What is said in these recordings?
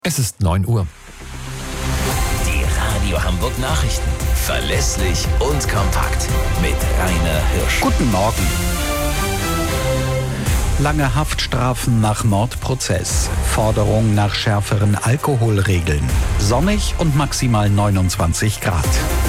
Es ist 9 Uhr. Die Radio Hamburg Nachrichten. Verlässlich und kompakt. Mit Rainer Hirsch. Guten Morgen. Lange Haftstrafen nach Mordprozess. Forderung nach schärferen Alkoholregeln. Sonnig und maximal 29 Grad.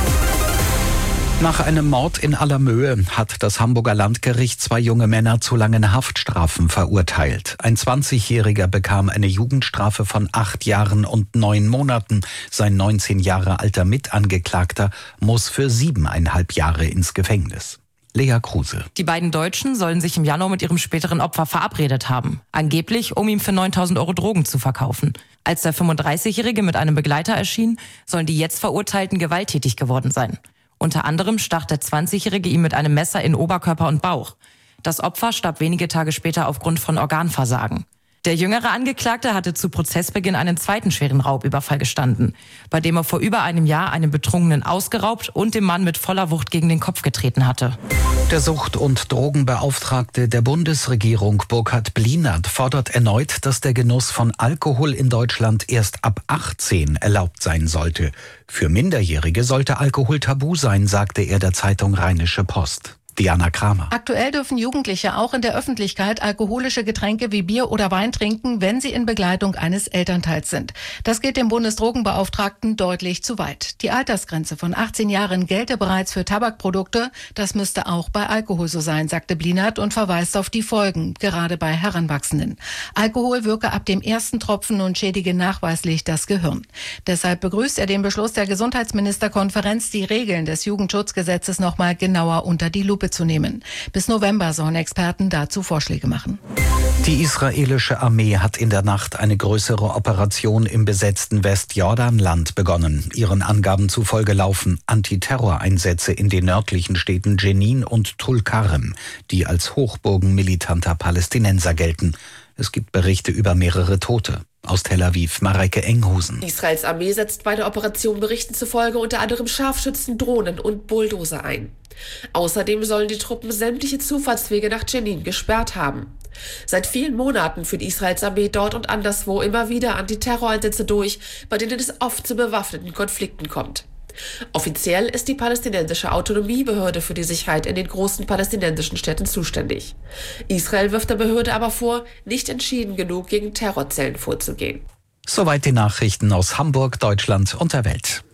Nach einem Mord in Allermöhe hat das Hamburger Landgericht 2 junge Männer zu langen Haftstrafen verurteilt. Ein 20-Jähriger bekam eine Jugendstrafe von 8 Jahren und 9 Monaten. Sein 19 Jahre alter Mitangeklagter muss für 7,5 Jahre ins Gefängnis. Lea Kruse. Die beiden Deutschen sollen sich im Januar mit ihrem späteren Opfer verabredet haben. Angeblich, um ihm für 9.000 Euro Drogen zu verkaufen. Als der 35-Jährige mit einem Begleiter erschien, sollen die jetzt Verurteilten gewalttätig geworden sein. Unter anderem stach der 20-Jährige ihm mit einem Messer in Oberkörper und Bauch. Das Opfer starb wenige Tage später aufgrund von Organversagen. Der jüngere Angeklagte hatte zu Prozessbeginn einen zweiten schweren Raubüberfall gestanden, bei dem er vor über einem Jahr einen Betrunkenen ausgeraubt und dem Mann mit voller Wucht gegen den Kopf getreten hatte. Der Sucht- und Drogenbeauftragte der Bundesregierung, Burkhard Blinert, fordert erneut, dass der Genuss von Alkohol in Deutschland erst ab 18 erlaubt sein sollte. Für Minderjährige sollte Alkohol tabu sein, sagte er der Zeitung Rheinische Post. Diana Kramer. Aktuell dürfen Jugendliche auch in der Öffentlichkeit alkoholische Getränke wie Bier oder Wein trinken, wenn sie in Begleitung eines Elternteils sind. Das geht dem Bundesdrogenbeauftragten deutlich zu weit. Die Altersgrenze von 18 Jahren gelte bereits für Tabakprodukte. Das müsste auch bei Alkohol so sein, sagte Blinert und verweist auf die Folgen, gerade bei Heranwachsenden. Alkohol wirke ab dem ersten Tropfen und schädige nachweislich das Gehirn. Deshalb begrüßt er den Beschluss der Gesundheitsministerkonferenz, die Regeln des Jugendschutzgesetzes nochmal genauer unter die Lupe zu nehmen. Bis November sollen Experten dazu Vorschläge machen. Die israelische Armee hat in der Nacht eine größere Operation im besetzten Westjordanland begonnen. Ihren Angaben zufolge laufen Antiterroreinsätze in den nördlichen Städten Jenin und Tulkarem, die als Hochburgen militanter Palästinenser gelten. Es gibt Berichte über mehrere Tote. Aus Tel Aviv, Mareike Enghusen. Israels Armee setzt bei der Operation Berichten zufolge unter anderem Scharfschützen, Drohnen und Bulldozer ein. Außerdem sollen die Truppen sämtliche Zufahrtswege nach Jenin gesperrt haben. Seit vielen Monaten führt Israels Armee dort und anderswo immer wieder Antiterroreinsätze durch, bei denen es oft zu bewaffneten Konflikten kommt. Offiziell ist die palästinensische Autonomiebehörde für die Sicherheit in den großen palästinensischen Städten zuständig. Israel wirft der Behörde aber vor, nicht entschieden genug gegen Terrorzellen vorzugehen. Soweit die Nachrichten aus Hamburg, Deutschland und der Welt.